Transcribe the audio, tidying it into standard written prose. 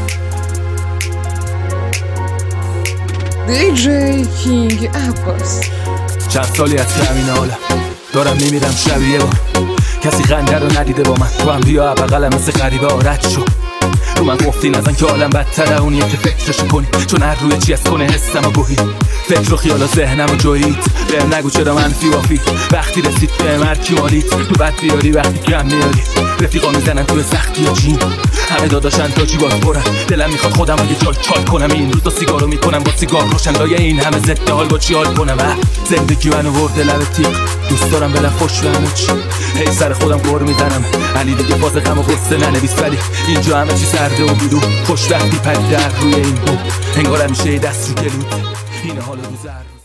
دیجی کینگ عباس. چند سالی از که همین حالم دارم میمیرم شبیه با کسی خنده رو ندیده با من. تو هم بیا بغلم مثل غریبه رد شو. رو من گفتی نزن که حالم بدتره اونیه که فکرشو کنی، چون هر روی چی از کنه حسم و گوهی فکر و خیال و ذهنم و جویید. بهم نگو چرا منفی وافی وقتی رسید بهم هرکی مالید. تو بد بیاری وقتی کم میاری رفیقا میزنن توی سختی و جین. همه داداشن تا جیبات برن دلم میخواد خودم رو یه جای چال کنم. این روزا سیگارو میکنم با سیگار روشن لای این همه ضد حال با چی حال کنم. زندگی منو برده لب تیغ دوست دارم بلم خوش به همه چی. هی سر خودم گر میزنم علی دیگه فاز غم و غصه ننویس، ولی اینجا همه چی سرده و بیرون خوش وقتی پریده روی این بوم. انگار همیشه دست رو گلود اینه حال روز